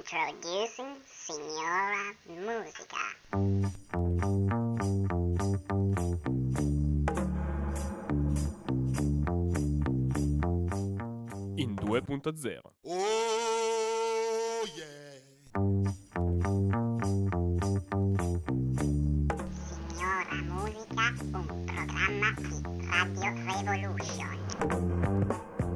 Introducing Signora Musica. In 2.0. Oh yeah. Signora Musica, un programma di Radio Revolution.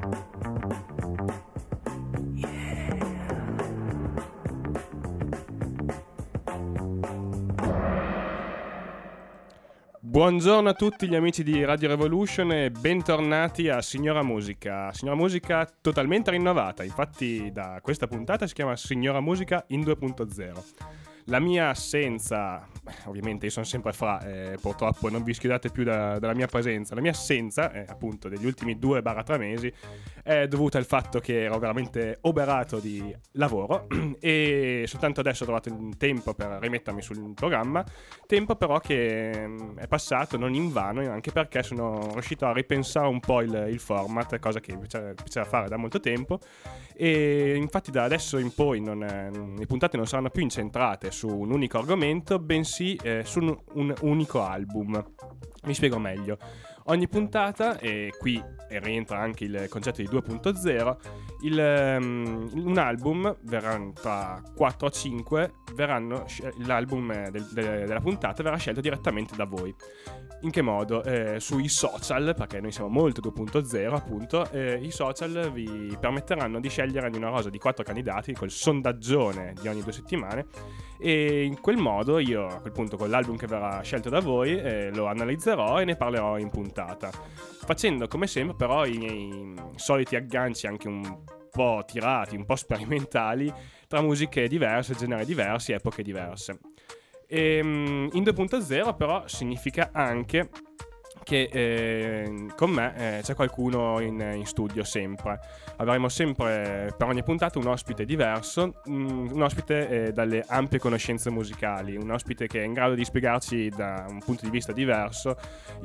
Buongiorno a tutti gli amici di Radio Revolution e bentornati a Signora Musica. Signora Musica totalmente rinnovata, infatti da questa puntata si chiama Signora Musica in 2.0. La mia assenza, ovviamente io sono sempre Fra, purtroppo non vi scusate più dalla mia presenza. La mia assenza, appunto degli ultimi 2-3 mesi, è dovuta al fatto che ero veramente oberato di lavoro e soltanto adesso ho trovato il tempo per rimettermi sul programma, tempo però che è passato non invano, anche perché sono riuscito a ripensare un po' il format, cosa che mi piaceva fare da molto tempo, e infatti da adesso in poi le puntate non saranno più incentrate su un unico argomento, bensì su un unico album. Mi spiego meglio. Ogni puntata, e qui rientra anche il concetto di 2.0, un album verrà tra 4 o 5, l'album della puntata verrà scelto direttamente da voi. In che modo? Sui social, perché noi siamo molto 2.0 appunto, i social vi permetteranno di scegliere di una rosa di 4 candidati col sondaggione di ogni 2 settimane, e in quel modo io a quel punto con l'album che verrà scelto da voi lo analizzerò e ne parlerò in puntata, facendo come sempre però i miei soliti agganci anche un po' tirati, un po' sperimentali tra musiche diverse, generi diversi, epoche diverse. In 2.0 però significa anche che con me c'è qualcuno in studio sempre. Avremo sempre per ogni puntata un ospite diverso, un ospite dalle ampie conoscenze musicali, un ospite che è in grado di spiegarci da un punto di vista diverso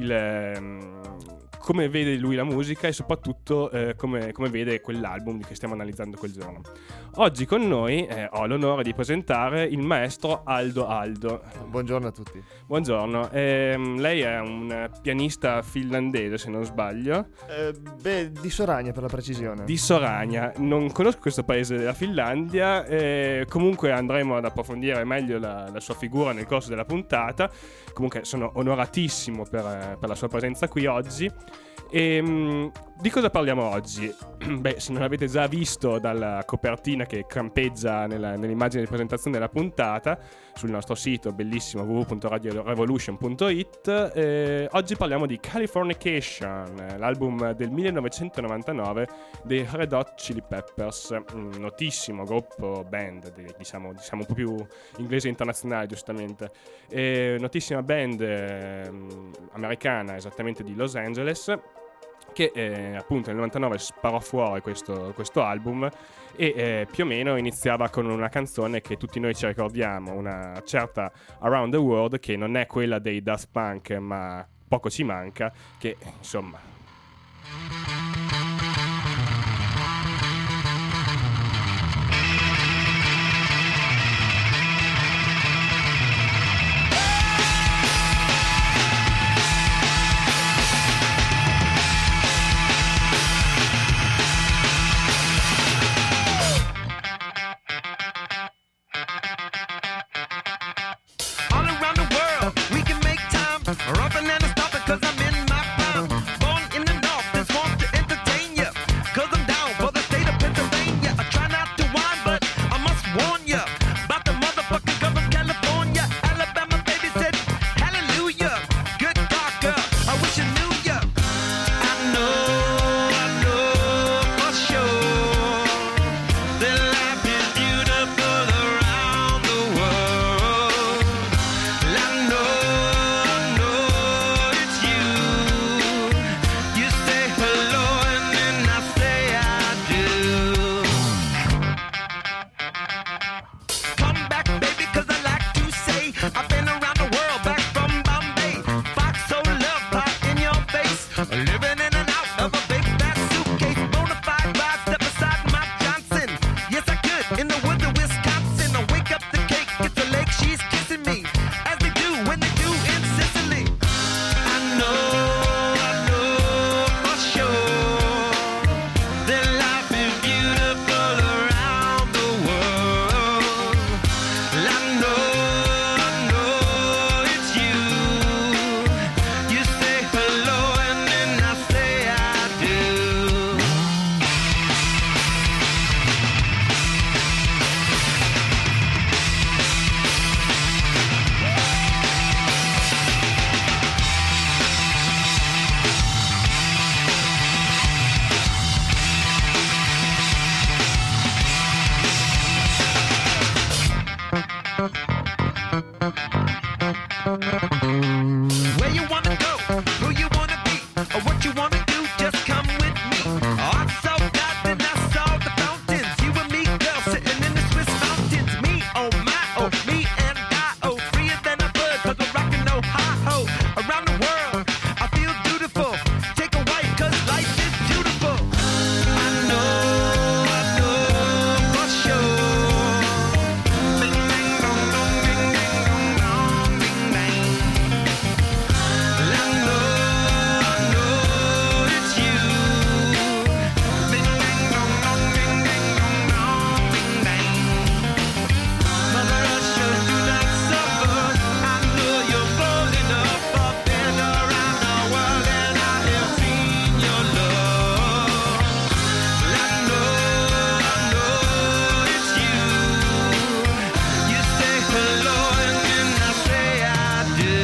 come vede lui la musica e soprattutto come vede quell'album che stiamo analizzando quel giorno. Oggi con noi ho l'onore di presentare il maestro Aldo. Buongiorno a tutti. Buongiorno, lei è un pianista finlandese se non sbaglio. Di Soragna per la precisione. Di Soragna, non conosco questo paese della Finlandia, comunque andremo ad approfondire meglio la sua figura nel corso della puntata. Comunque sono onoratissimo per la sua presenza qui oggi. E di cosa parliamo oggi? Beh, se non l'avete già visto dalla copertina che campeggia nell'immagine di presentazione della puntata sul nostro sito bellissimo www.radiorevolution.it, oggi parliamo di Californication, l'album del 1999 dei Red Hot Chili Peppers, un notissimo gruppo band, diciamo un po' più inglese internazionale giustamente, notissima band americana, esattamente di Los Angeles, che appunto nel 99 sparò fuori questo album e più o meno iniziava con una canzone che tutti noi ci ricordiamo, una certa Around the World, che non è quella dei Daft Punk ma poco ci manca, che insomma... Rougher than a stopper, 'cause I'm in my prime. Born in the north, this one Where you wanna go, who you wanna be, or what you wanna do, just come with me. Art so bad, then I saw the fountains. You and me, girl, sitting in the Swiss mountains. Me, oh my, oh, me and I, oh, freer than a bird, cause I'm rockin' no hi-ho. Around the world, I feel beautiful. Take a white, cause life is beautiful. I know for sure. Bing, bang, bong, bong, ding, ding, dong, dong, bing, bang. I know it's you. Bing, bang, bong, bong, ding, ding, dong, dong, bing, bang. Mother Russia, do not suffer. I know you're bold enough. I've been around the world and I have seen your love. I know it's you. You say hello and then I say I do.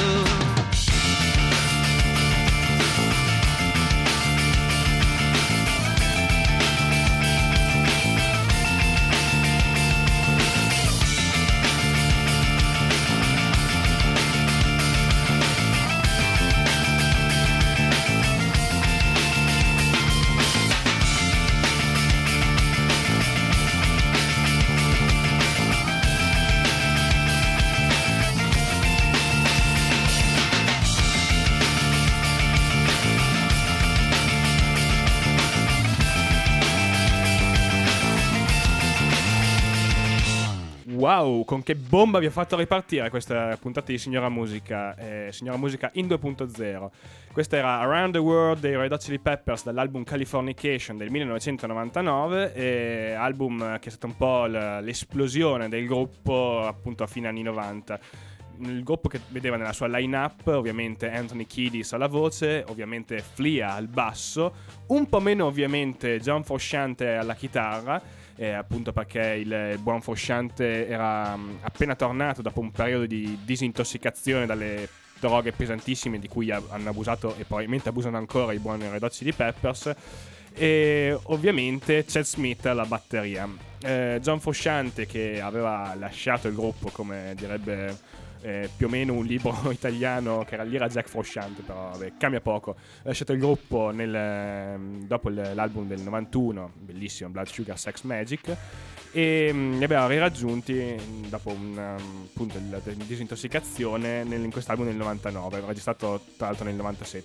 Wow, con che bomba vi ha fatto ripartire questa puntata di Signora Musica, Signora Musica in 2.0. Questa era Around the World dei Red Hot Chili Peppers dall'album Californication del 1999, album che è stato un po' l'esplosione del gruppo appunto a fine anni 90. Il gruppo che vedeva nella sua line-up ovviamente Anthony Kiedis alla voce, ovviamente Flea al basso, un po' meno ovviamente John Frusciante alla chitarra, appunto perché il buon Frusciante era appena tornato dopo un periodo di disintossicazione dalle droghe pesantissime di cui hanno abusato e probabilmente abusano ancora i buoni Red Hot Chili Peppers, e ovviamente Chad Smith alla batteria. John Frusciante, che aveva lasciato il gruppo, come direbbe più o meno un libro italiano che era l'ira Jack Frusciante, però vabbè, cambia poco. Ha lasciato il gruppo dopo l'album del 91, bellissimo, Blood Sugar Sex Magic, e li aveva riraggiunti dopo appunto la disintossicazione in quest'album del 99, aveva registrato tra l'altro nel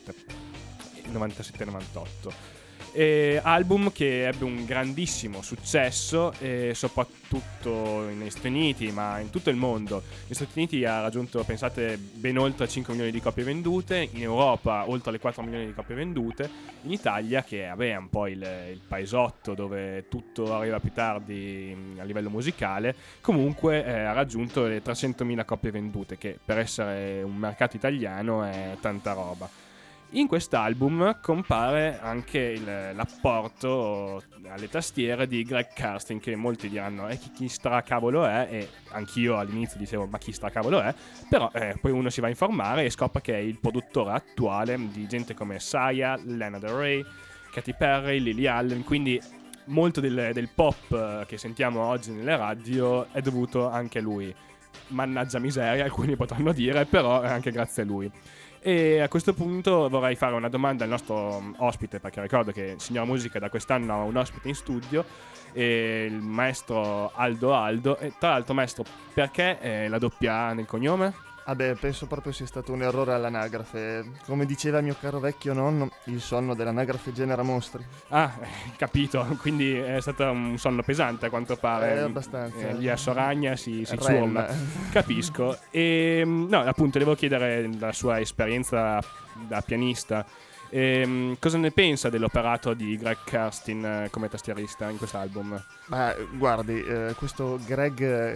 97-98. Album che ebbe un grandissimo successo, soprattutto negli Stati Uniti, ma in tutto il mondo. Negli Stati Uniti ha raggiunto, pensate, ben oltre 5 milioni di copie vendute, in Europa oltre le 4 milioni di copie vendute, in Italia, che è un po' il paesotto dove tutto arriva più tardi a livello musicale, comunque ha raggiunto le 300.000 copie vendute, che per essere un mercato italiano è tanta roba. In quest'album compare anche l'apporto alle tastiere di Greg Kurstin, che molti diranno chi stracavolo è, e anch'io all'inizio dicevo ma chi stracavolo è, però poi uno si va a informare e scopre che è il produttore attuale di gente come Sia, Lana Del Rey, Katy Perry, Lily Allen, quindi molto del pop che sentiamo oggi nelle radio è dovuto anche a lui. Mannaggia miseria, alcuni potranno dire, però è anche grazie a lui. E a questo punto vorrei fare una domanda al nostro ospite, perché ricordo che Signora Musica da quest'anno ha un ospite in studio, il maestro Aldo. E tra l'altro, maestro, perché la doppia A nel cognome? Penso proprio sia stato un errore all'anagrafe. Come diceva mio caro vecchio nonno, il sonno dell'anagrafe genera mostri. Capito, quindi è stato un sonno pesante a quanto pare. Abbastanza. Lì a Soragna si ciurma. Capisco. E no, appunto, devo chiedere la sua esperienza da pianista. Cosa ne pensa dell'operato di Greg Kurstin come tastierista in quest'album? Guardi, questo Greg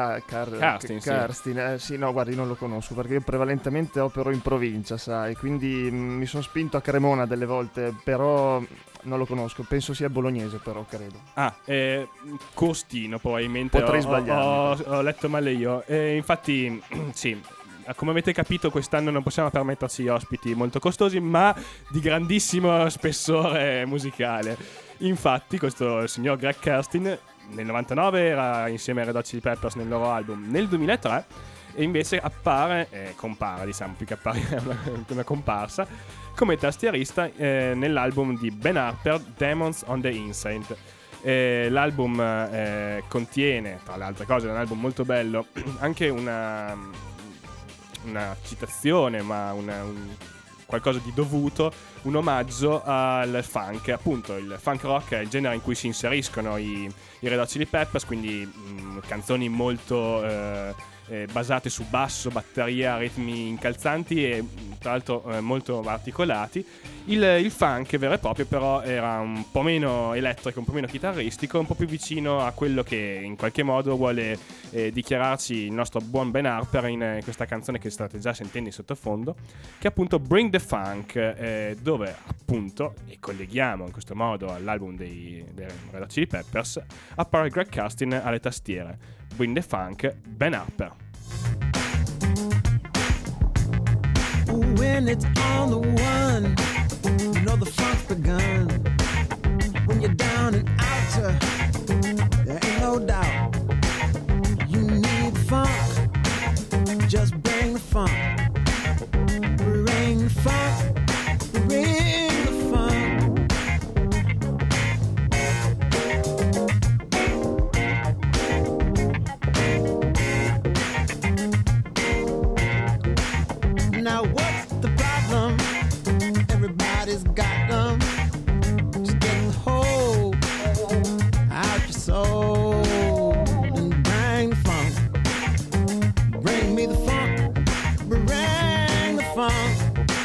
Kurstin, sì, no, guardi, non lo conosco perché io prevalentemente opero in provincia, sai, quindi mi sono spinto a Cremona delle volte, però non lo conosco, penso sia bolognese, però credo. Costino probabilmente. Potrei sbagliare. Ho letto male io. Infatti, sì. Come avete capito, quest'anno non possiamo permetterci ospiti molto costosi, ma di grandissimo spessore musicale. Infatti, questo signor Greg Kurstin nel 99 era insieme ai Red Hot Chili Peppers nel loro album. Nel 2003 e invece compare, diciamo, più che apparire una comparsa, come tastierista nell'album di Ben Harper, Demons on the Inside. L'album contiene, tra le altre cose, è un album molto bello, anche una citazione, ma qualcosa di dovuto, un omaggio al funk. Appunto, il funk rock è il genere in cui si inseriscono i Red Hot Chili Peppers, quindi canzoni molto basate su basso, batteria, ritmi incalzanti e tra l'altro molto articolati. Il funk vero e proprio però era un po' meno elettrico, un po' meno chitarristico, un po' più vicino a quello che in qualche modo vuole dichiararci il nostro buon Ben Harper in questa canzone che state già sentendo in sottofondo, che è appunto Bring the Funk, dove appunto, e colleghiamo in questo modo all'album dei Red Hot Chili Peppers, appare Greg Kurstin alle tastiere. Bring the Funk, Ben Harper. When it's on the one, you know the funk's begun. When you're down and out, there ain't no doubt. You need the funk, just bring the funk. Bring the funk, bring the funk. Now what's the problem? Everybody's got them. Just get the whole out your soul and bring the funk. Bring me the funk. Bring the funk.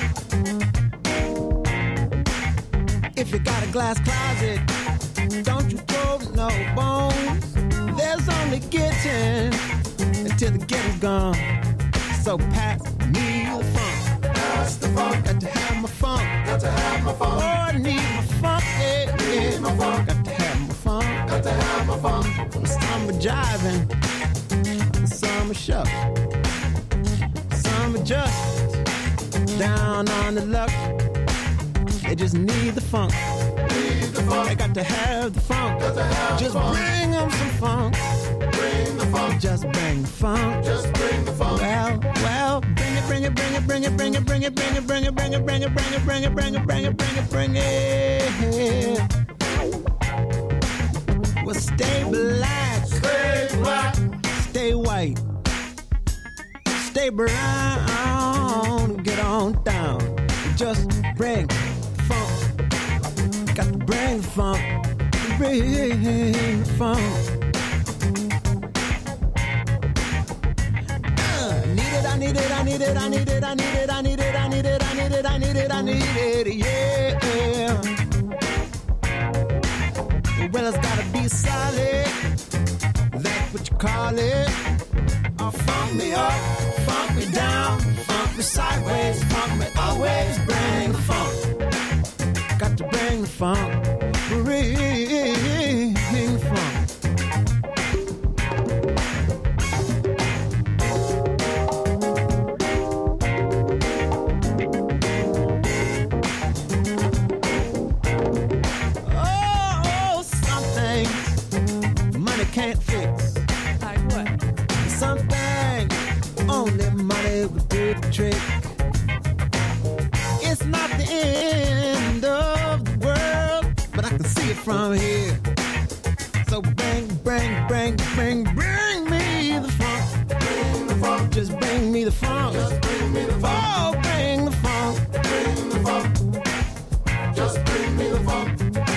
If you got a glass closet, don't you throw no bones. There's only getting until the getting's gone. So pass me the funk. Pass the funk. Got to have my funk. Got to have my funk. Oh, I need my funk. Yeah, yeah. Need my funk. Got to have my funk. Got to have my funk. Some are jiving, some are shuck, some are just down on the luck. They just need the funk. Need the funk. They got to have the funk. Got to have just the funk. Bring them some funk. Bring the funk. Just bring the funk. Just bring the funk. Well, bring it, bring it, bring it, bring it, bring it, bring it, bring it, bring it, bring it, bring it, bring it, bring it, bring it, bring it, bring it. Well, stay black. Stay black. Stay white. Stay brown. Get on down. Just bring the funk. Got to bring the funk. Bring the funk. I need it, I need it, I need it, I need it, I need it, I need it, I need it, I need it, I need it, yeah. Well, it's gotta be solid, that's what you call it. Funk me up, funk me down, funk me sideways, funk me always. Bring the funk, got to bring the funk, bring the funk. Can't fix. Like what? Something only money would do the trick. It's not the end of the world, but I can see it from here. So bring me the funk. Bring the funk. Just bring me the funk. Just bring me the funk. Oh, bring the funk. Bring the funk. Just bring me the funk.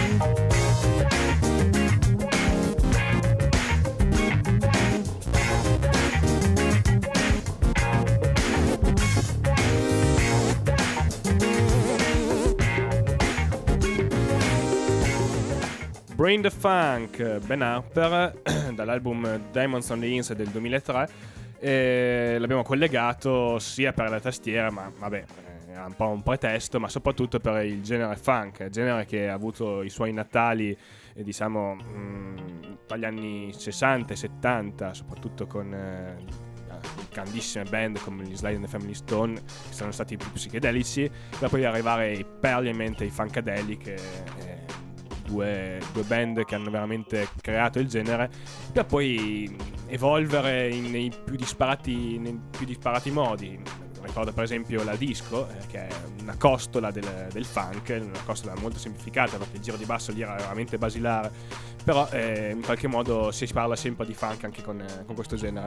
Bring the Funk, Ben Harper, dall'album Diamonds on the Inside del 2003. L'abbiamo collegato sia per la tastiera, ma vabbè, è un po' un pretesto, ma soprattutto per il genere funk, genere che ha avuto i suoi natali, diciamo, tra gli anni 60 e 70, soprattutto con grandissime band come gli Sly and the Family Stone, che sono stati più psichedelici, per poi arrivare ai Parliament e ai Funkadelic, due band che hanno veramente creato il genere, per poi evolvere nei più disparati modi. Ricordo per esempio la disco, che è una costola del funk, una costola molto semplificata perché il giro di basso lì era veramente basilare, però in qualche modo si parla sempre di funk anche con questo genere.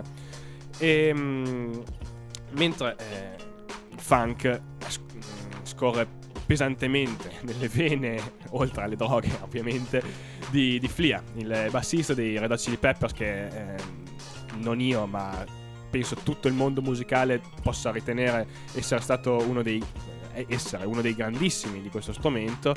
Mentre il funk scorre pesantemente nelle vene, oltre alle droghe ovviamente, di Flea, il bassista dei Red Hot Chili Peppers, che non io ma penso tutto il mondo musicale possa ritenere essere stato uno dei grandissimi di questo strumento,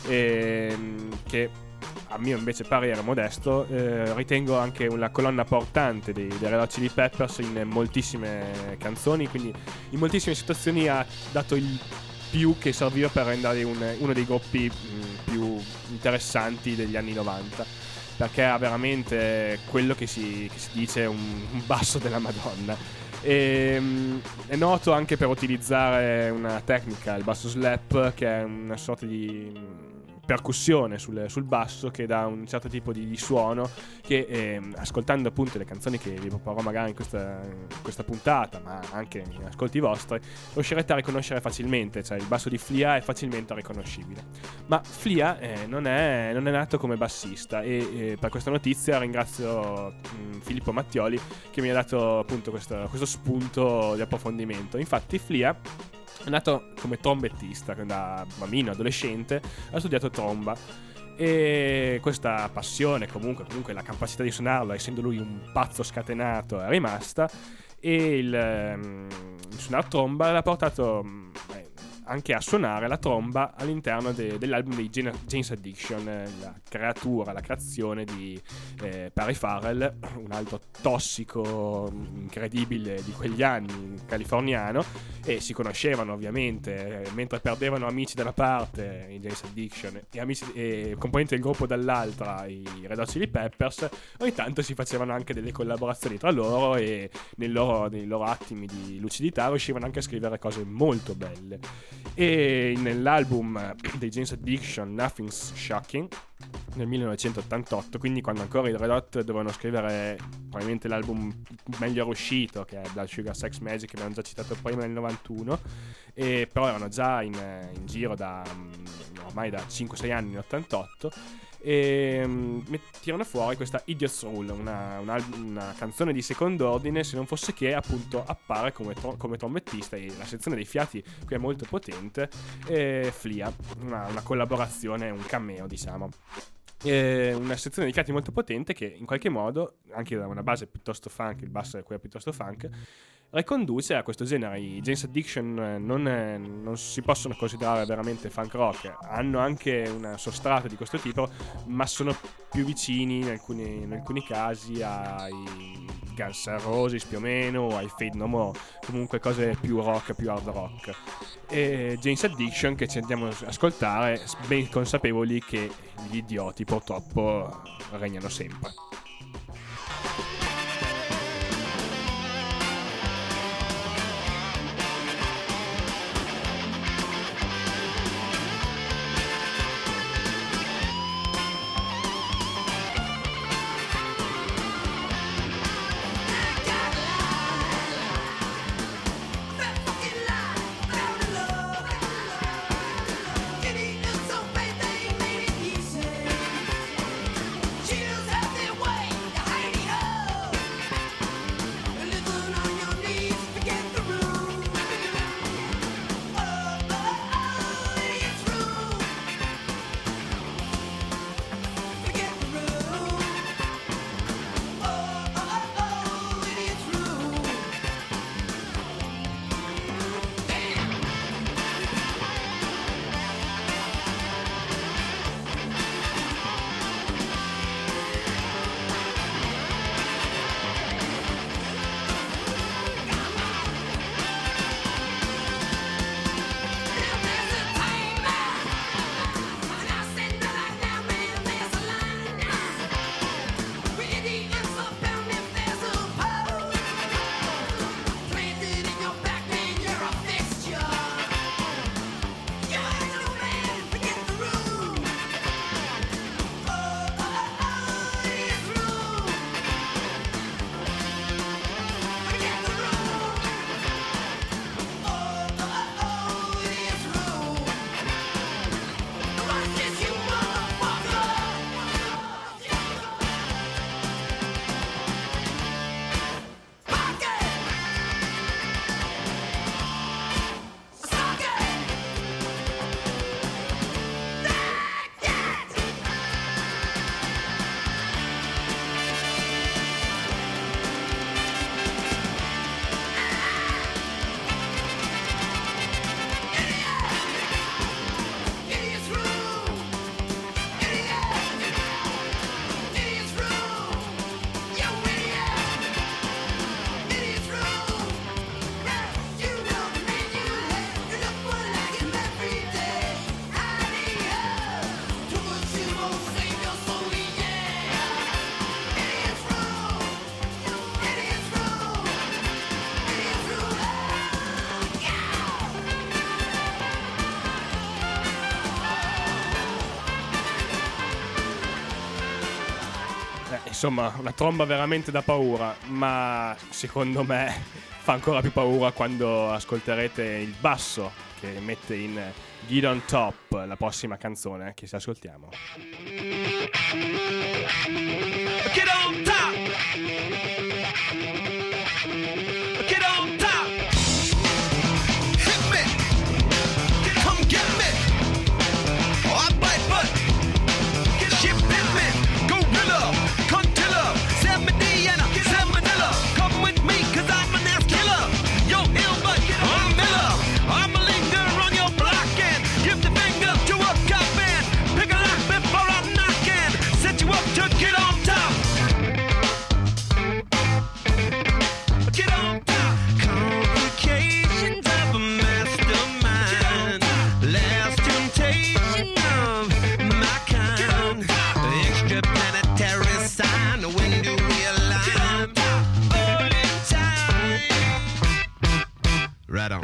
che a mio invece parere modesto ritengo anche una colonna portante dei Red Hot Chili Peppers in moltissime canzoni, quindi in moltissime situazioni ha dato il più che serviva per rendere uno dei gruppi più interessanti degli anni 90, perché ha veramente quello che si dice un basso della Madonna. È noto anche per utilizzare una tecnica, il basso slap, che è una sorta di percussione sul basso che dà un certo tipo di suono che ascoltando appunto le canzoni che vi proporrò magari in questa puntata, ma anche in ascolti vostri, riuscirete a riconoscere facilmente, cioè il basso di Flea è facilmente riconoscibile. Ma Flea non è nato come bassista, e per questa notizia ringrazio Filippo Mattioli che mi ha dato appunto questo spunto di approfondimento. Infatti Flea è nato come trombettista, da bambino, adolescente, ha studiato tromba, e questa passione, comunque la capacità di suonarlo, essendo lui un pazzo scatenato, è rimasta, e il suonare tromba l'ha portato anche a suonare la tromba all'interno dell'album dei Jane's Addiction, la creazione di Perry Farrell, un altro tossico incredibile di quegli anni, californiano, e si conoscevano ovviamente, mentre perdevano amici da una parte i Jane's Addiction e componenti del gruppo dall'altra, i Red Hot Chili Peppers, ogni tanto si facevano anche delle collaborazioni tra loro, e nei loro attimi di lucidità riuscivano anche a scrivere cose molto belle. E nell'album dei Jane's Addiction, Nothing's Shocking, nel 1988, quindi quando ancora i Red Hot dovevano scrivere probabilmente l'album meglio riuscito, che è Blood Sugar Sex Magic, che abbiamo già citato prima, nel 91, e però erano già in giro ormai da 5-6 anni, in 88, e tirano fuori questa Idiot's Rule, una canzone di secondo ordine, se non fosse che appunto appare come trombettista, e la sezione dei fiati qui è molto potente, Flea, una collaborazione, un cameo diciamo. Una sezione di fiati molto potente che in qualche modo, anche da una base piuttosto funk, il basso è qui piuttosto funk, riconduce a questo genere. I Jane's Addiction non si possono considerare veramente funk rock, hanno anche una sostrata di questo tipo, ma sono più vicini in alcuni casi ai Guns N' Roses più o meno, o ai Fade No More, comunque cose più rock, più hard rock. E Jane's Addiction che ci andiamo ad ascoltare, ben consapevoli che gli idioti purtroppo regnano sempre. She knows how they want. insomma, una tromba veramente da paura, ma secondo me fa ancora più paura quando ascolterete il basso che mette in Get on Top, la prossima canzone che ci ascoltiamo. Get on top. Get on top. Hit me. Come get me. Oh, I bite butt. Shit bit me. Gorilla. Contilla. Sam Medina. Sam Manila. Come with me, cause I'm an ass killer. Yo, ill butt. I'm Miller. I'm a linger on your block and give the finger to a cop man. Pick a lock before I'm knocking. Set you up to get on top. Get on top. Complications of a mastermind. Last temptation of my kind. Extraplanetary sign. When do we align? All in time. Right on.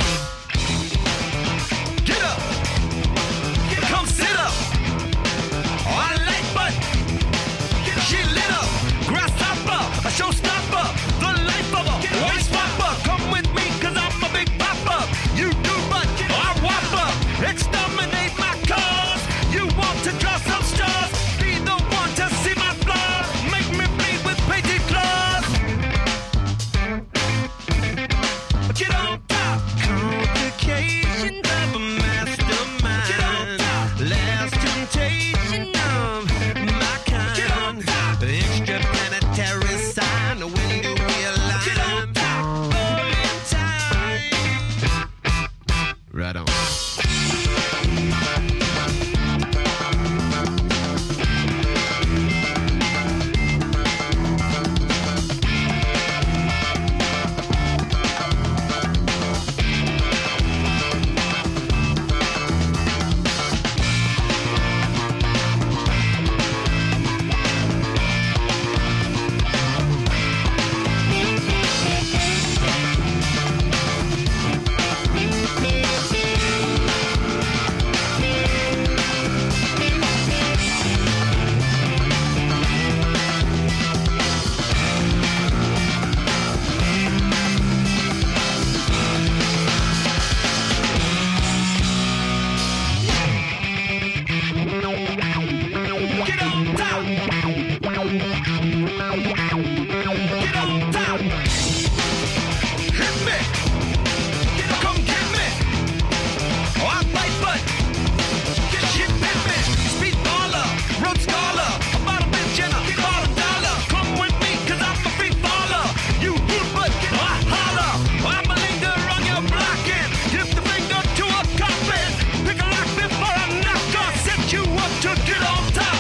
Get up. Come sit up. I like butt. She lit up. Grasshopper. A showstopper. The life of a waste popper. Come with me, cause I'm a big popper. You do but I whopper. Exterminate my cause. You want to draw some straws. Be the one to see my flaws. Make me bleed with painted claws. Get on top. Complications of a mastermind. Get on top. Last temptation of my kind. Get on top. Extraplanetary sign. When do we align? Get on top. All in time. Right on. Get on top. Get on top. Hit me. Come get me. Oh, I bite butt. Get shit bit me. Speed baller. Road scholar. About a bitch and a bottom dollar. Come with me, cause I'm a free baller. You good but I holler. I'm a linger on your block and give the finger to a coffin. Pick a lock before I knock off. Set you up to get on top.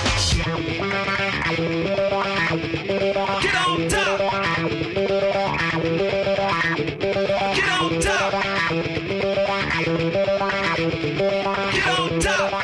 Get on top. Get on top. Get on top.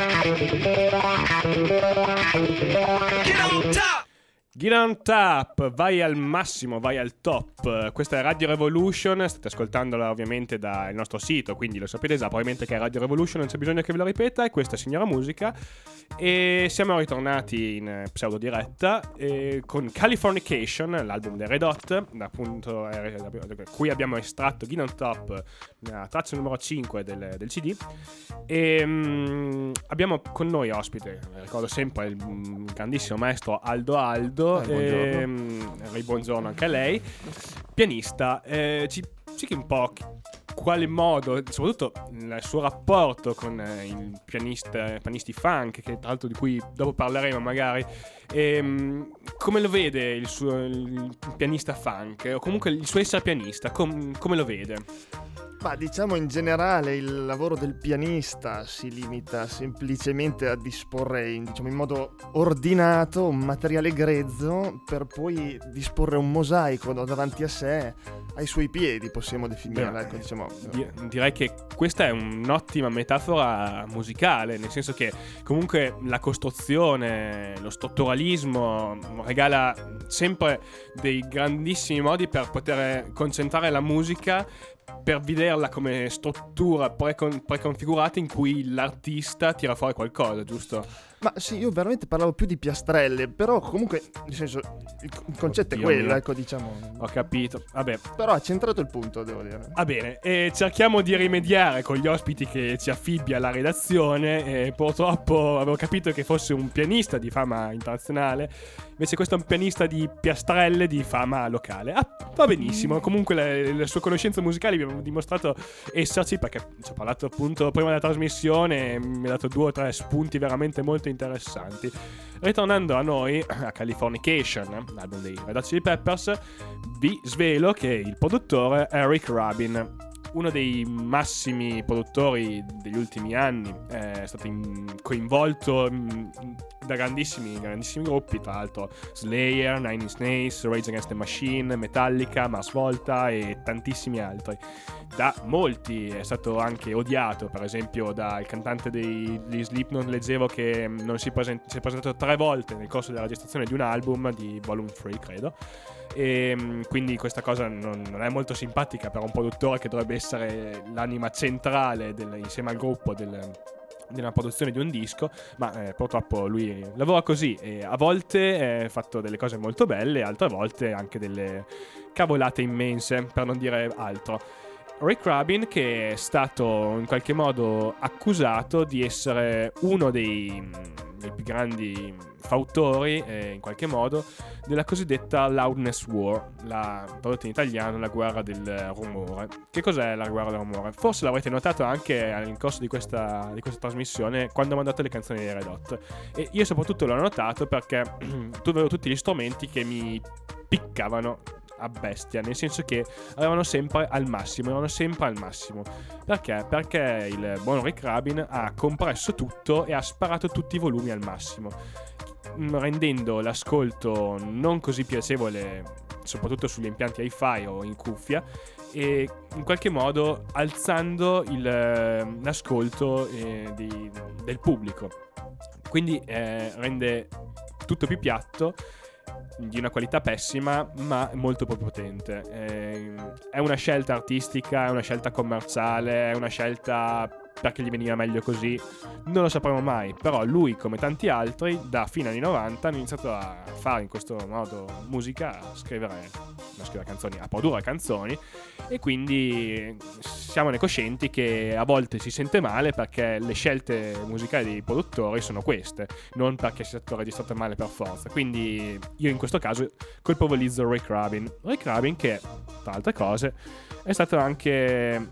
Get on top. Get on top, vai al massimo, vai al top. Questa è Radio Revolution, state ascoltandola ovviamente dal nostro sito, quindi lo sapete già probabilmente che è Radio Revolution, non c'è bisogno che ve lo ripeta, e questa è Signora Musica. E siamo ritornati in pseudo diretta con Californication, l'album dei Red Hot, appunto, da cui abbiamo estratto Get on Top, la traccia numero 5 del CD. E abbiamo con noi ospite, ricordo sempre, il grandissimo maestro Aldo. Buongiorno anche a lei, pianista. Ci spieghi un po' quale modo, soprattutto il suo rapporto con i pianisti funk, che tra l'altro di cui dopo parleremo magari, come lo vede il pianista funk, o comunque il suo essere pianista, come lo vede? Ma diciamo in generale il lavoro del pianista si limita semplicemente a disporre in modo ordinato un materiale grezzo per poi disporre un mosaico davanti a sé, ai suoi piedi, possiamo definirla. Ecco, direi che questa è un'ottima metafora musicale, nel senso che comunque la costruzione, lo strutturalismo regala sempre dei grandissimi modi per poter concentrare la musica per vederla come struttura preconfigurata in cui l'artista tira fuori qualcosa, giusto? Ma sì, io veramente parlavo più di piastrelle, però comunque, nel senso, il concetto Oddio è quello, mio. ecco, diciamo. Ho capito, vabbè. Però ha centrato il punto, devo dire. Va bene, e cerchiamo di rimediare con gli ospiti che ci affibbia la redazione. E purtroppo avevo capito che fosse un pianista di fama internazionale, invece questo è un pianista di piastrelle di fama locale. Ah, va benissimo, comunque le sue conoscenze musicali abbiamo dimostrato esserci, perché ci ho parlato appunto prima della trasmissione e mi ha dato 2 o 3 spunti veramente molto interessanti. Ritornando a noi, a Californication, l'album dei Red Hot Chili Peppers, vi svelo che il produttore è Rick Rubin, uno dei massimi produttori degli ultimi anni. È stato coinvolto da grandissimi gruppi, tra l'altro Slayer, Nine Inch Nails, Rage Against the Machine, Metallica, Mars Volta e tantissimi altri. Da molti è stato anche odiato, per esempio dal cantante degli Slipknot leggevo che non si è presentato 3 volte nel corso della registrazione di un album di Volume 3, credo. E quindi questa cosa non è molto simpatica per un produttore che dovrebbe essere l'anima centrale insieme al gruppo della produzione di un disco, ma purtroppo lui lavora così e a volte ha fatto delle cose molto belle, altre volte anche delle cavolate immense, per non dire altro. Rick Rubin, che è stato in qualche modo accusato di essere uno dei più grandi fautori, in qualche modo, della cosiddetta Loudness War, tradotta in italiano la guerra del rumore. Che cos'è la guerra del rumore? Forse l'avrete notato anche nel corso di questa trasmissione, quando ho mandato le canzoni dei Red Hot. E io soprattutto l'ho notato perché avevo tutti gli strumenti che mi piccavano a bestia, nel senso che erano sempre al massimo. Perché? Perché il buon Rick Rubin ha compresso tutto e ha sparato tutti i volumi al massimo, rendendo l'ascolto non così piacevole, soprattutto sugli impianti hi-fi o in cuffia, e in qualche modo alzando l'ascolto del pubblico. Quindi rende tutto più piatto, di una qualità pessima, ma molto più potente. È una scelta artistica, è una scelta commerciale, è una scelta perché gli veniva meglio così, non lo sapremo mai. Però lui, come tanti altri, da fine anni 90 hanno iniziato a fare in questo modo musica, a scrivere canzoni, a produrre canzoni, e quindi siamo coscienti che a volte si sente male perché le scelte musicali dei produttori sono queste, non perché sia stato registrato male per forza. Quindi io in questo caso colpevolizzo Rick Rubin che, tra altre cose, è stato anche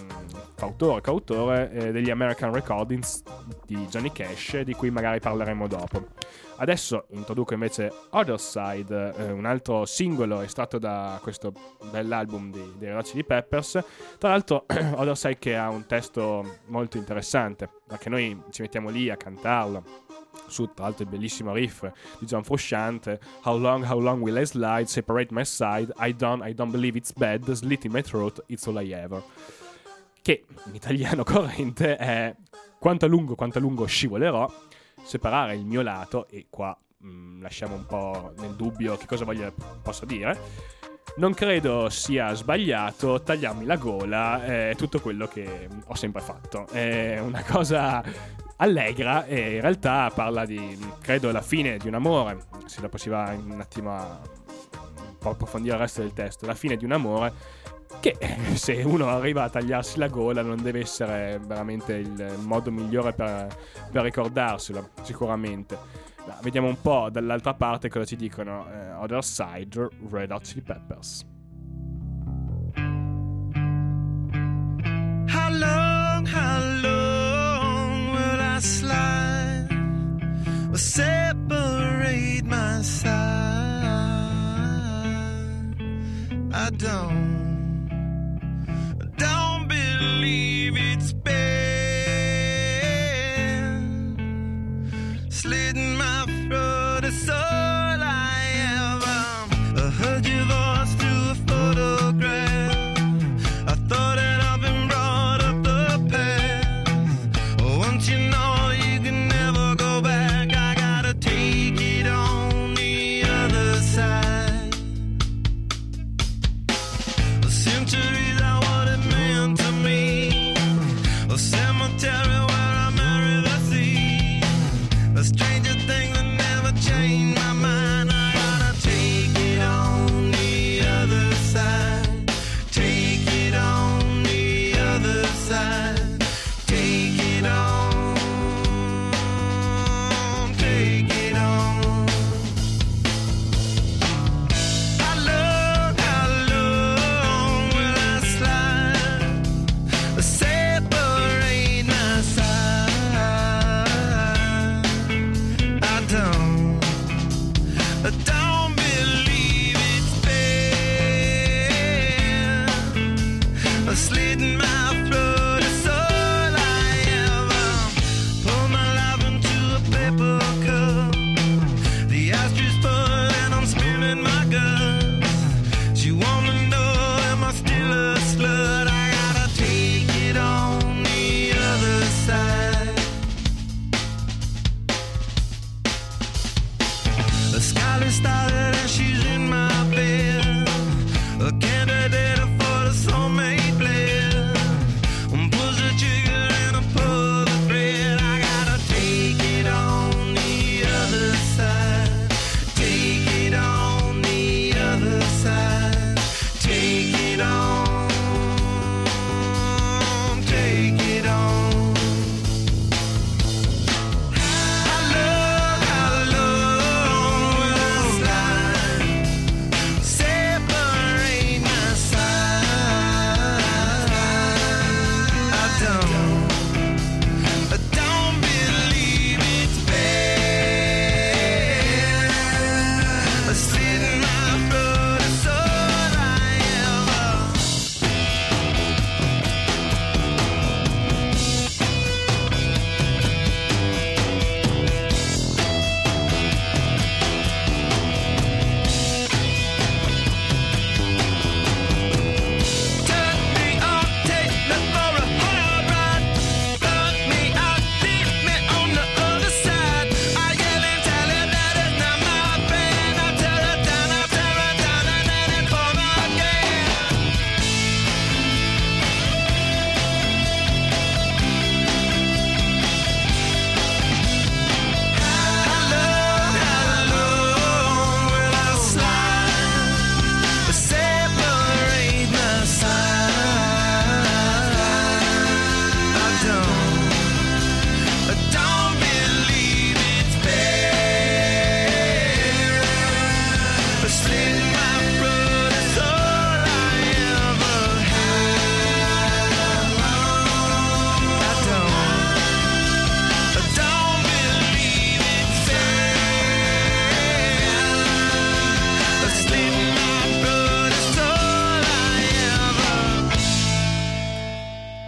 cautore degli American Recordings di Johnny Cash, di cui magari parleremo dopo. Adesso introduco invece Other Side, un altro singolo estratto da questo bell'album dei Red Hot Chili Peppers. Tra l'altro Other Side che ha un testo molto interessante, perché noi ci mettiamo lì a cantarlo su, tra l'altro, il bellissimo riff di John Frusciante: How long will I slide, separate my side, I don't believe it's bad, slit in my throat, it's all I ever. Che in italiano corrente è quanto a lungo scivolerò, separare il mio lato, e qua lasciamo un po' nel dubbio che cosa posso dire. Non credo sia sbagliato tagliarmi la gola, è tutto quello che ho sempre fatto. È una cosa allegra e in realtà parla di, credo, la fine di un amore. Se dopo si va un attimo a un po' approfondire il resto del testo, la fine di un amore che, se uno arriva a tagliarsi la gola, non deve essere veramente il modo migliore per ricordarselo, sicuramente. Ma vediamo un po' dall'altra parte cosa ci dicono Other Side, Red Hot Chili Peppers. How long will I slide or separate my side? I don't believe it's bad. Slit in my throat, it's all I ever heard your voice through a photograph. I thought that I've been brought up the past. Once you know you can never go back, I gotta take it on the other side. Centuries I wanted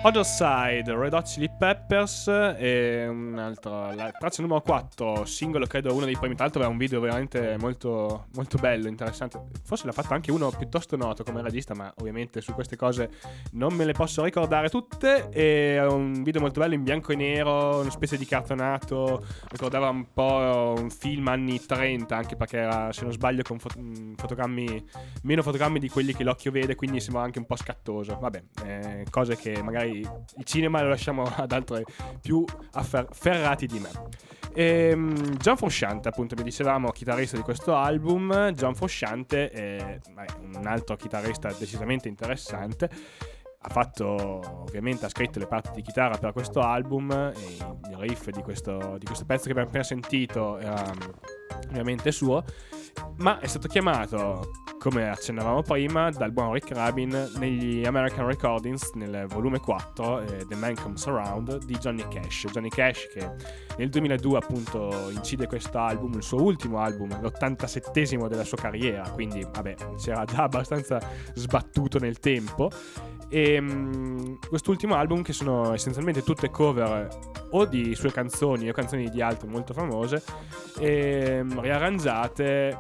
Other Side, Red Hot Chili Peppers, e un altro, la traccia numero 4, singolo, credo uno dei primi. Tra l'altro è un video veramente molto, molto bello, interessante. Forse l'ha fatto anche uno piuttosto noto come regista, ma ovviamente su queste cose non me le posso ricordare tutte. È un video molto bello in bianco e nero, una specie di cartonato, ricordava un po' un film anni 30, anche perché era, se non sbaglio, con fotogrammi, meno fotogrammi di quelli che l'occhio vede, quindi sembra anche un po' scattoso. Vabbè, cose che magari il cinema lo lasciamo ad altri più afferrati di me. John Frusciante, appunto, vi dicevamo, chitarrista di questo album. John Frusciante è un altro chitarrista decisamente interessante. Ha scritto le parti di chitarra per questo album, e il riff di questo pezzo che abbiamo appena sentito era ovviamente suo, ma è stato chiamato, come accennavamo prima, dal buon Rick Rubin negli American Recordings, nel volume 4, The Man Comes Around, di Johnny Cash. Johnny Cash che nel 2002 appunto incide questo album, il suo ultimo album, l'87esimo della sua carriera, quindi vabbè, si era già abbastanza sbattuto nel tempo. E quest'ultimo album, che sono essenzialmente tutte cover o di sue canzoni o canzoni di altri molto famose, riarrangiate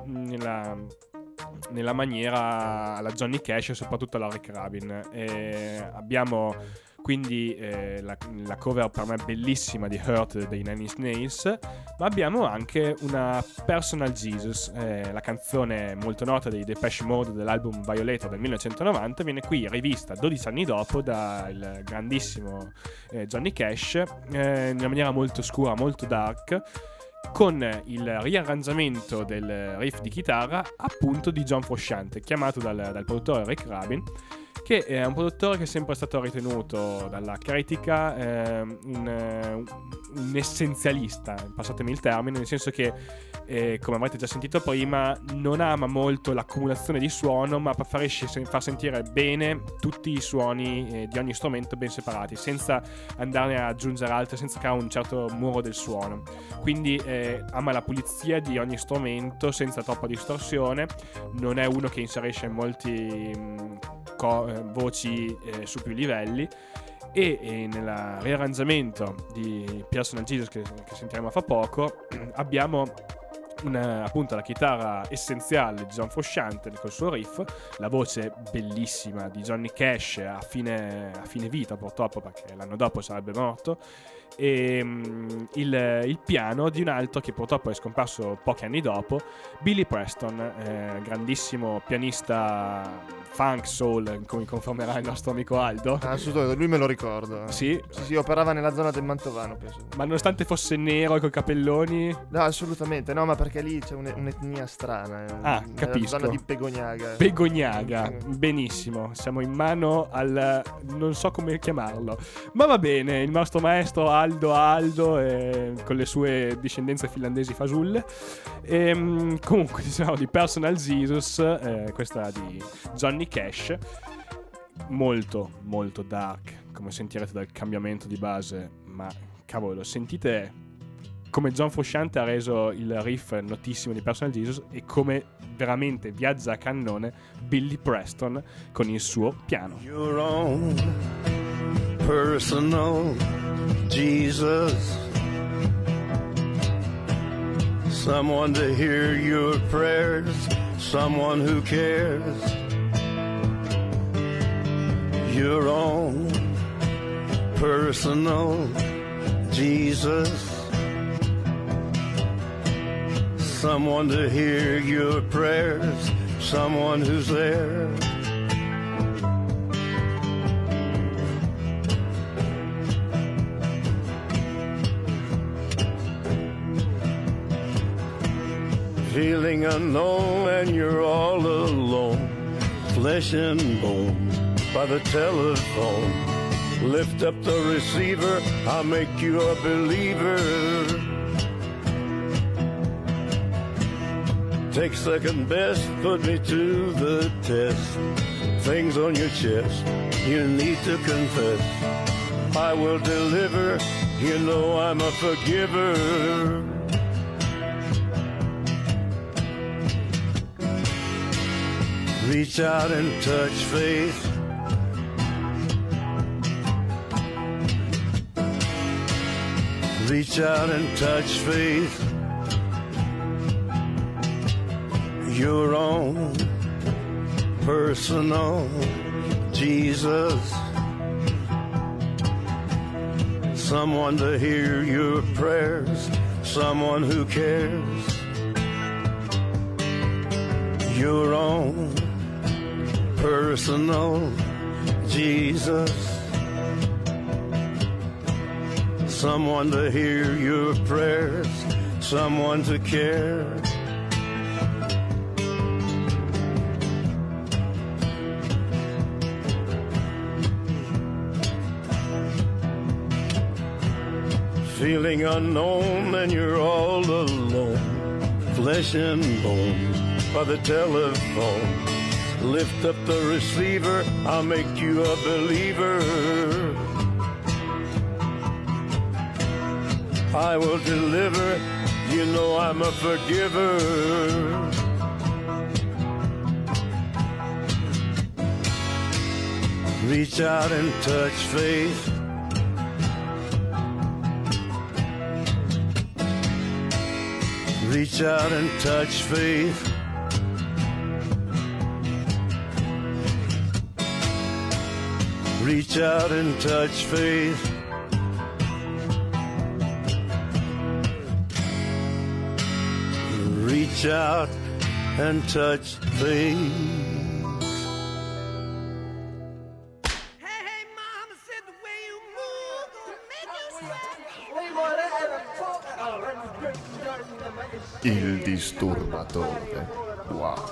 nella maniera alla Johnny Cash e soprattutto alla Rick Rubin. Abbiamo quindi la cover per me bellissima di Hurt dei Nine Inch Nails, ma abbiamo anche una Personal Jesus, la canzone molto nota dei Depeche Mode dell'album Violator del 1990, viene qui rivista 12 anni dopo dal grandissimo Johnny Cash, in una maniera molto scura, molto dark, con il riarrangiamento del riff di chitarra appunto di John Frusciante, chiamato dal produttore Rick Rubin, che è un produttore che è sempre stato ritenuto dalla critica un essenzialista, passatemi il termine, nel senso che, come avrete già sentito prima, non ama molto l'accumulazione di suono, ma preferisce far sentire bene tutti i suoni di ogni strumento ben separati, senza andarne ad aggiungere altri, senza creare un certo muro del suono. Quindi ama la pulizia di ogni strumento senza troppa distorsione. Non è uno che inserisce molti voci su più livelli, e nel riarrangiamento di Personal Jesus che sentiremo fra poco abbiamo appunto la chitarra essenziale di John Frusciante col suo riff, la voce bellissima di Johnny Cash a fine vita purtroppo, perché l'anno dopo sarebbe morto, e il piano di un altro che purtroppo è scomparso pochi anni dopo, Billy Preston, grandissimo pianista funk soul, come confermerà il nostro amico Aldo. Assolutamente, lui me lo ricordo. Sì, operava nella zona del Mantovano, penso. Ma nonostante fosse nero e coi capelloni? No, assolutamente, no, ma perché lì c'è un'etnia strana. Ah, capisco. Nella zona di Pegognaga. Pegognaga, benissimo. Siamo in mano al... non so come chiamarlo. Ma va bene, il nostro maestro Aldo con le sue discendenze finlandesi fasulle. Comunque, diciamo di Personal Jesus, questa di Johnny Cash, molto molto dark, come sentirete dal cambiamento di base, ma cavolo, sentite come John Frusciante ha reso il riff notissimo di Personal Jesus e come veramente viaggia a cannone Billy Preston con il suo piano. Your own personal Jesus, someone to hear your prayers, someone who cares. Your own personal Jesus, someone to hear your prayers, someone who's there. Feeling unknown and you're all alone, flesh and bone by the telephone. Lift up the receiver, I'll make you a believer. Take second best, put me to the test. Things on your chest, you need to confess. I will deliver, you know I'm a forgiver. Reach out and touch faith. Reach out and touch faith. Your own personal Jesus. Someone to hear your prayers. Someone who cares. Your own personal Jesus. Someone to hear your prayers. Someone to care. Feeling unknown and you're all alone. Flesh and bone by the telephone. Lift up the receiver, I'll make you a believer. I will deliver, you know I'm a forgiver. Reach out and touch faith. Reach out and touch faith. Reach out and touch faith. Reach out and touch faith. Hey, mama said the way you move gonna make you Il disturbatore. Wow.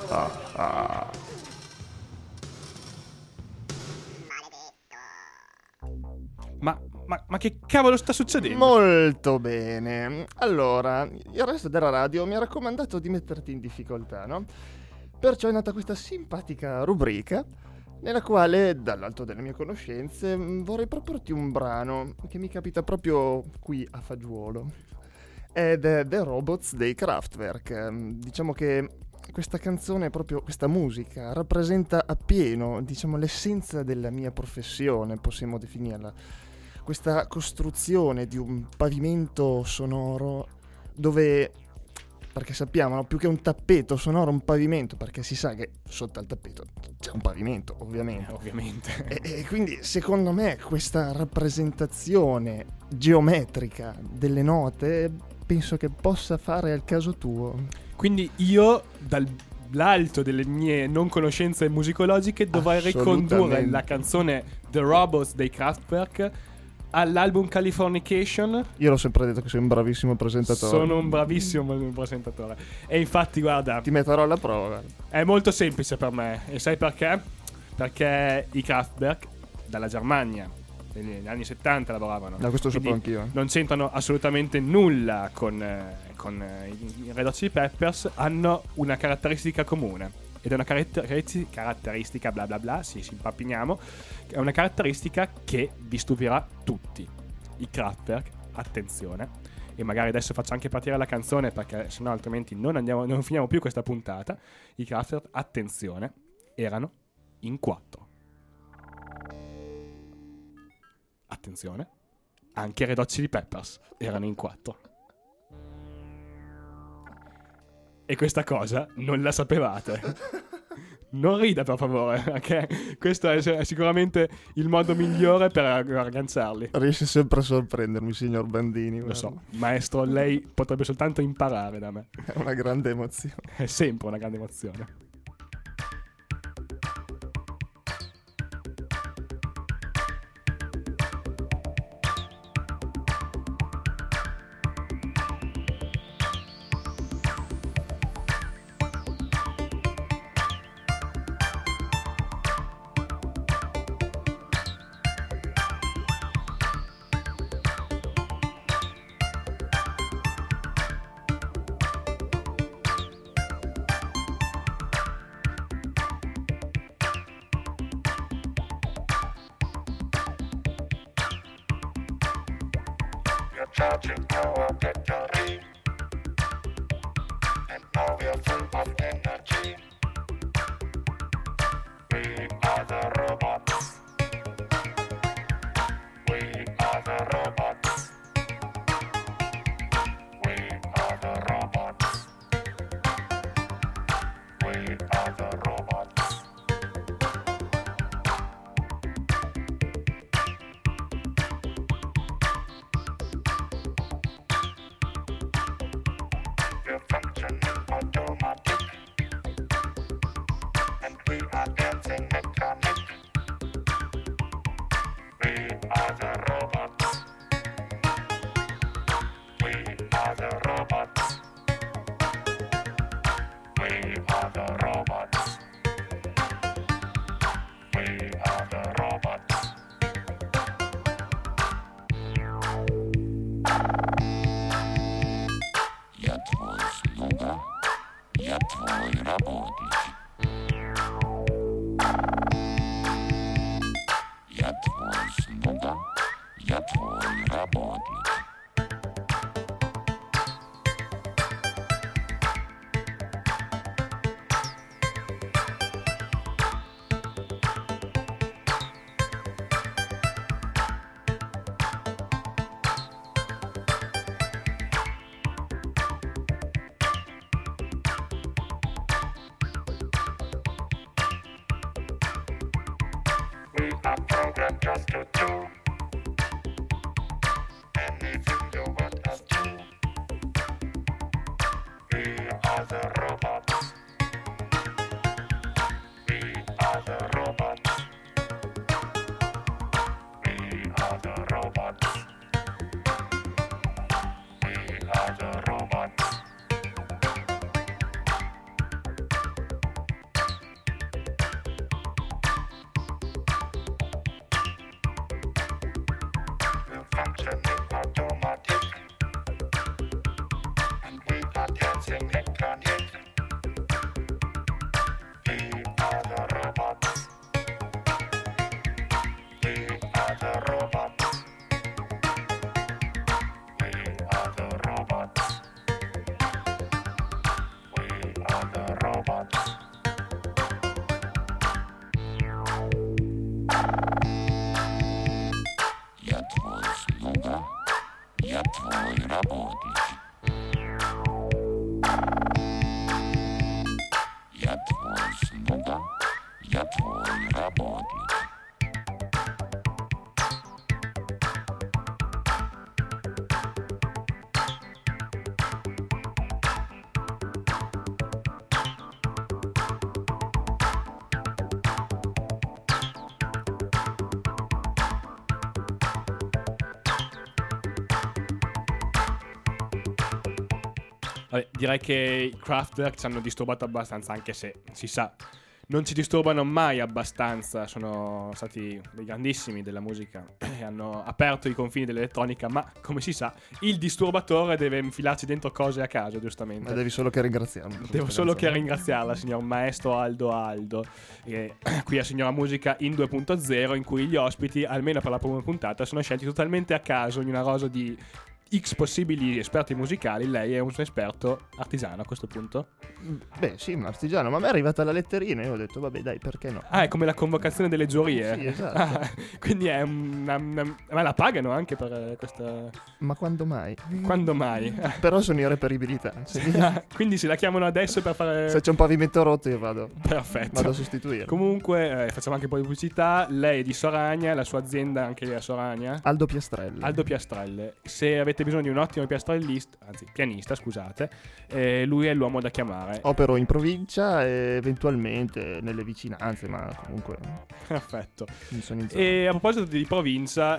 Ma che cavolo sta succedendo? Molto bene. Allora, il resto della radio mi ha raccomandato di metterti in difficoltà, no? Perciò è nata questa simpatica rubrica nella quale, dall'alto delle mie conoscenze, vorrei proporti un brano che mi capita proprio qui a fagiolo. Ed è The Robots dei Kraftwerk. Diciamo che questa canzone, proprio questa musica, rappresenta appieno, diciamo, l'essenza della mia professione, possiamo definirla. Questa costruzione di un pavimento sonoro dove, perché sappiamo, no? Più che un tappeto sonoro, un pavimento, perché si sa che sotto al tappeto c'è un pavimento, ovviamente. Ovviamente. E quindi, secondo me, questa rappresentazione geometrica delle note penso che possa fare al caso tuo. Quindi io, dall'alto delle mie non conoscenze musicologiche, dovrei ricondurre Assolutamente. la canzone The Robots dei Kraftwerk all'album Californication. Io l'ho sempre detto che sei un bravissimo presentatore. Sono un bravissimo presentatore. E infatti, guarda, Ti metterò alla prova. è molto semplice per me. E sai perché? Perché i Kraftwerk dalla Germania negli anni 70 lavoravano. Da questo sapevo Quindi anch'io. non c'entrano assolutamente nulla con i Red Hot Chili Peppers. Hanno una caratteristica comune. Ed è una caratteristica bla bla bla, sì, ci impappiniamo. È una caratteristica che vi stupirà tutti. I Kraftwerk, attenzione. E magari adesso faccio anche partire la canzone, perché sennò altrimenti non finiamo più questa puntata. I Kraftwerk, attenzione, erano in 4. Attenzione, anche i Red Hot Chili Peppers erano in 4. E questa cosa non la sapevate. Non rida, per favore, perché questo è sicuramente il modo migliore per agganciarli. Riesci sempre a sorprendermi, signor Bandini. Lo guarda. so, maestro, lei potrebbe soltanto imparare da me. È una grande emozione. È sempre una grande emozione. Charging our battery, and now we are full of energy. We are the robots. We are the robots. we're functioning automatic. And we are dancing mechanic. We are the robots. We are the robots. We are the robots. We are the robots. Я твой слуга, я твой работник. Я твой слуга, я твой работник. We are programmed just to do anything you want us to. We are the robots. We are the robots. We are the robots. We are the robots. We're functioning automatic. And we are dancing mechanic. We are the robots. We are the robots. We are the robots. We are the robots. Я твой слуга, я твой работник. Я твой слуга, я твой работник. Vabbè, direi che i Kraftwerk ci hanno disturbato abbastanza, anche se si sa, non ci disturbano mai abbastanza. Sono stati dei grandissimi della musica e hanno aperto i confini dell'elettronica, ma come si sa, il disturbatore deve infilarci dentro cose a caso, giustamente. Ma devi solo che ringraziarlo. Devo solo che ringraziarla, signor maestro Aldo, qui a Signora Musica in 2.0, in cui gli ospiti, almeno per la prima puntata, sono scelti totalmente a caso in una rosa di X possibili esperti musicali. Lei è un esperto artigiano a questo punto? Beh, sì, un artigiano, ma a me è arrivata la letterina e io ho detto, vabbè, dai, perché no? Ah, è come la convocazione delle giurie. Sì, esatto. Ah, quindi è ma la pagano anche per questa... Ma quando mai? Quando mai? Però sono in reperibilità. Quindi se la chiamano adesso per fare... Se c'è un pavimento rotto io vado Perfetto. a sostituire. Comunque facciamo anche un po' di pubblicità. Lei è di Soragna, la sua azienda anche lì a Soragna. Aldo Piastrelle. Aldo Piastrelle. Se avete bisogno di un ottimo piastrellista, anzi pianista, scusate, lui è l'uomo da chiamare. Opero in provincia e eventualmente nelle vicinanze, ma comunque Perfetto. mi sono in zona. E a proposito di provincia,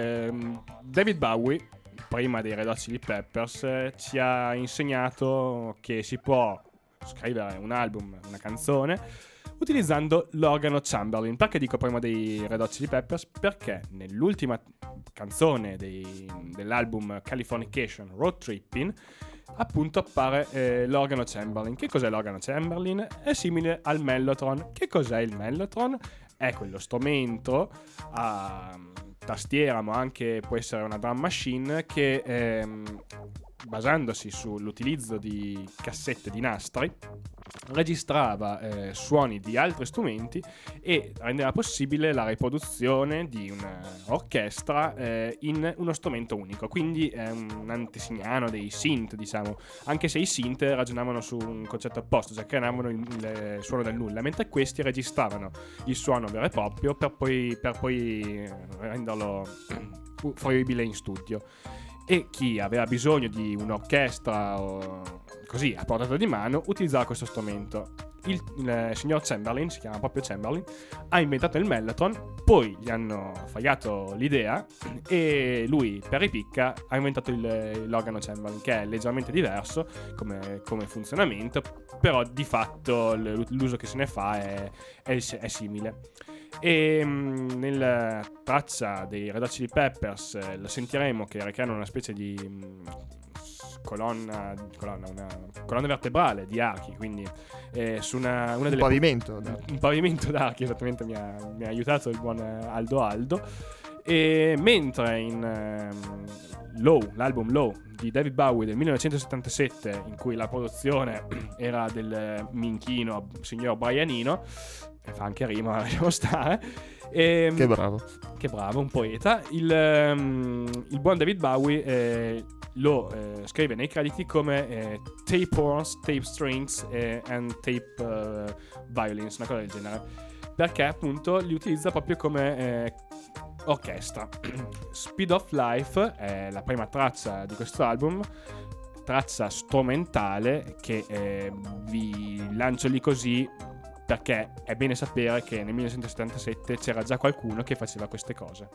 David Bowie, prima dei Red Hot Chili Peppers, ci ha insegnato che si può scrivere un album, una canzone, utilizzando l'organo Chamberlin. Perché dico prima dei Red Hot Chili Peppers? Perché nell'ultima canzone dell'album Californication, Road Trippin', appunto appare l'organo Chamberlin. Che cos'è l'organo Chamberlin? È simile al mellotron. Che cos'è il mellotron? È quello strumento a tastiera, ma anche può essere una drum machine, che basandosi sull'utilizzo di cassette di nastri registrava suoni di altri strumenti e rendeva possibile la riproduzione di un'orchestra in uno strumento unico. Quindi è un antesignano dei synth, diciamo, anche se i synth ragionavano su un concetto opposto, cioè creavano il suono dal nulla, mentre questi registravano il suono vero e proprio per poi renderlo fruibile in studio. E chi aveva bisogno di un'orchestra così a portata di mano utilizzava questo strumento. Il signor Chamberlain, si chiama proprio Chamberlain, ha inventato il mellotron, poi gli hanno fagato l'idea e lui per ripicca ha inventato l'organo Chamberlain, che è leggermente diverso come funzionamento, però di fatto l'uso che se ne fa è simile. E nella traccia dei Red Hot Chili Peppers lo sentiremo che recano una specie di colonna vertebrale di archi, quindi su una delle un pavimento d'archi, esattamente, mi ha aiutato il buon Aldo. E mentre in l'album Low di David Bowie del 1977, in cui la produzione era del minchino signor Brian Eno, fa anche rima, lasciamo stare. Che bravo, un poeta. Il buon David Bowie lo scrive nei crediti come tape horns, tape strings and tape violins, una cosa del genere, perché appunto li utilizza proprio come orchestra. Speed of Life è la prima traccia di questo album, traccia strumentale che vi lancio lì così perché è bene sapere che nel 1977 c'era già qualcuno che faceva queste cose.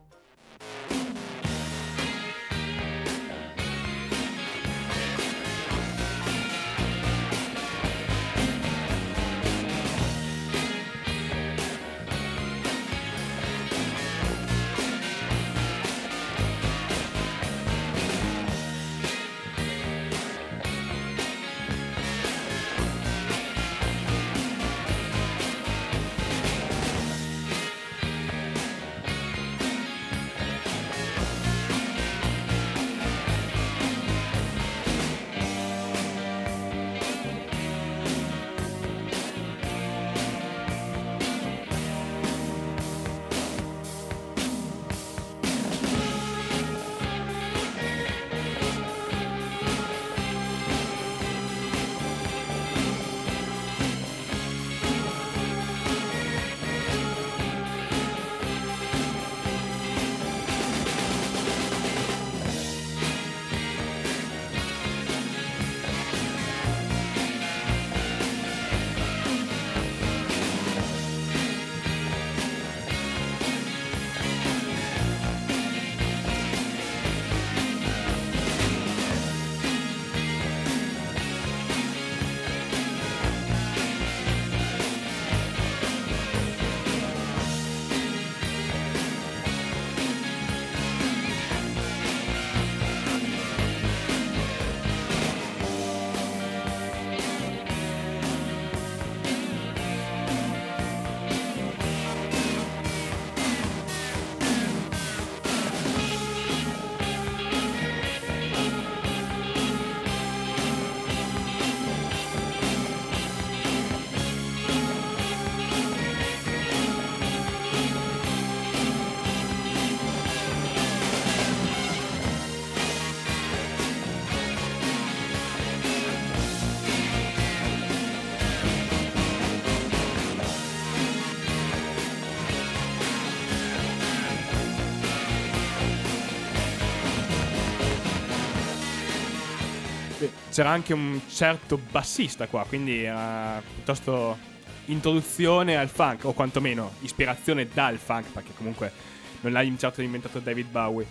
C'era anche un certo bassista qua, quindi era piuttosto introduzione al funk, o quantomeno ispirazione dal funk, perché comunque non l'ha certo inventato David Bowie.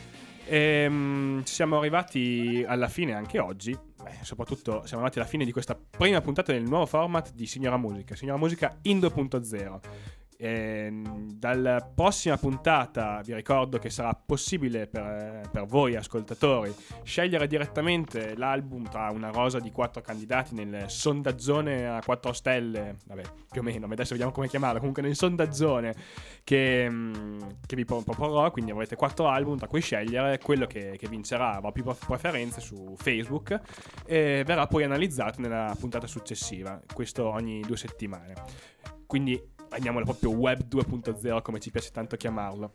Ci siamo arrivati alla fine anche oggi, soprattutto siamo arrivati alla fine di questa prima puntata del nuovo format di Signora Musica in 2.0. Dalla prossima puntata vi ricordo che sarà possibile per voi ascoltatori scegliere direttamente l'album tra una rosa di 4 candidati nel sondaggione a 4 stelle, vabbè, più o meno, adesso vediamo come chiamarlo, comunque nel sondaggione che vi proporrò. Quindi avrete 4 album tra cui scegliere. Quello che vincerà avrà più preferenze su Facebook e verrà poi analizzato nella puntata successiva, questo ogni 2 settimane. Quindi andiamolo proprio web 2.0, come ci piace tanto chiamarlo.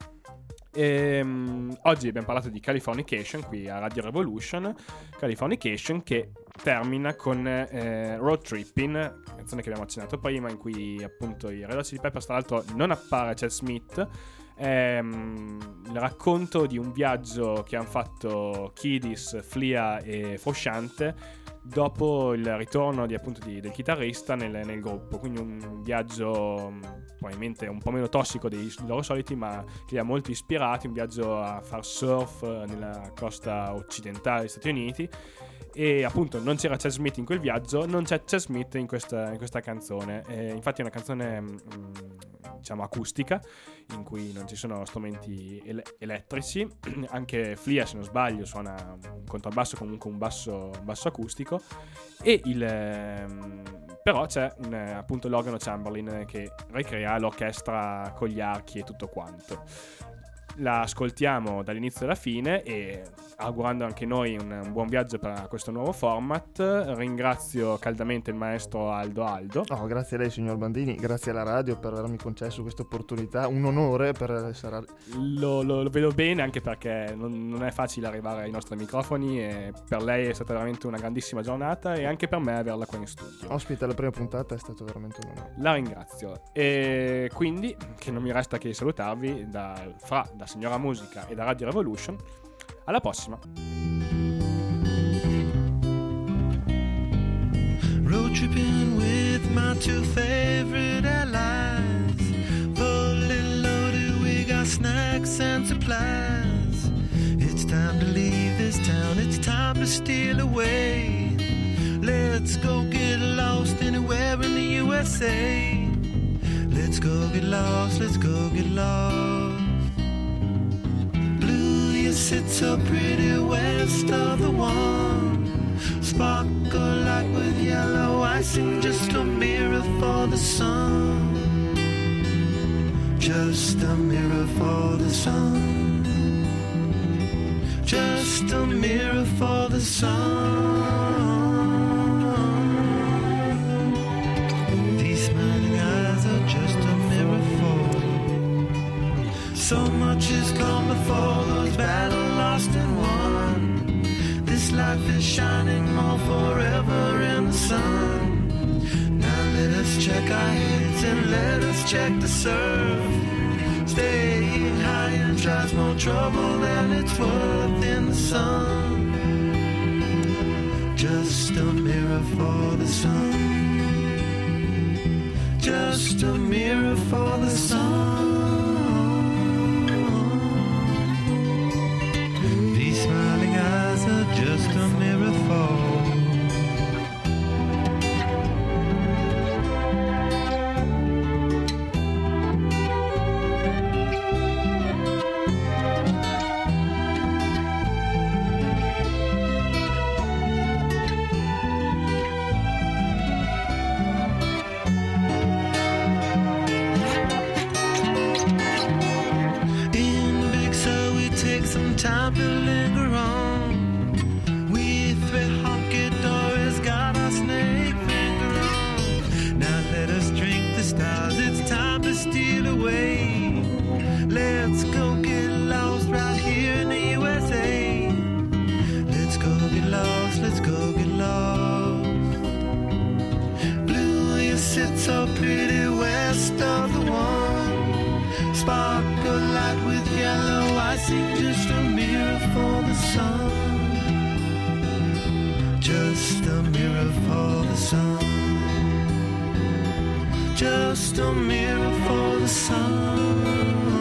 Oggi abbiamo parlato di Californication qui a Radio Revolution. Californication che termina con Road Trippin', canzone che abbiamo accennato prima, in cui appunto i Red Hot Chili Peppers, tra l'altro non appare Chad Smith. Il racconto di un viaggio che hanno fatto Kiddis, Flea e Frusciante dopo il ritorno del chitarrista nel gruppo. Quindi un viaggio probabilmente un po' meno tossico dei loro soliti, ma che li ha molto ispirati, un viaggio a far surf nella costa occidentale degli Stati Uniti. E appunto non c'era Chad Smith in quel viaggio, non c'è Chad Smith in questa canzone. Infatti è una canzone diciamo acustica, in cui non ci sono strumenti elettrici. Anche Flea, se non sbaglio, suona un contrabbasso, comunque un basso acustico. E però c'è appunto l'organo Chamberlin che ricrea l'orchestra con gli archi e tutto quanto. La ascoltiamo dall'inizio alla fine e augurando anche noi un buon viaggio per questo nuovo format. Ringrazio caldamente il maestro Aldo. Oh, grazie a lei, signor Bandini, grazie alla radio per avermi concesso questa opportunità, un onore per essere... Lo vedo bene, anche perché non è facile arrivare ai nostri microfoni, e per lei è stata veramente una grandissima giornata, e anche per me averla qua in studio. Ospite alla prima puntata è stato veramente un onore. La ringrazio, e quindi che non mi resta che salutarvi da Signora Musica e da Radio Revolution. Alla prossima. Road tripping with my two favorite allies. Fully loaded, we got snacks and supplies. It's time to leave this town, it's time to steal away. Let's go get lost anywhere in the USA. Let's go get lost, let's go get lost. Blue, you sit so pretty west of the one. Sparkle like with yellow icing, just a mirror for the sun. Just a mirror for the sun. Just a mirror for the sun. These smiling eyes are just a mirror for you. So much has come before, those battles lost and won. This life is shining more forever in the sun. Now let us check our heads and let us check the surf. Staying high and tries more trouble than it's worth in the sun. Just a mirror for the sun. Just a mirror for the sun. These smiling eyes are just a mirror for. Time to linger on. We three honky doors got our snake finger on. Now let us drink the stars, it's time to steal away. Let's go get lost right here in the USA. Let's go get lost, let's go get lost. Blue, you sit so pretty west of the one. Sparkle light with yellow icing, just a mirror for the sun. Just a mirror for the sun. Just a mirror for the sun.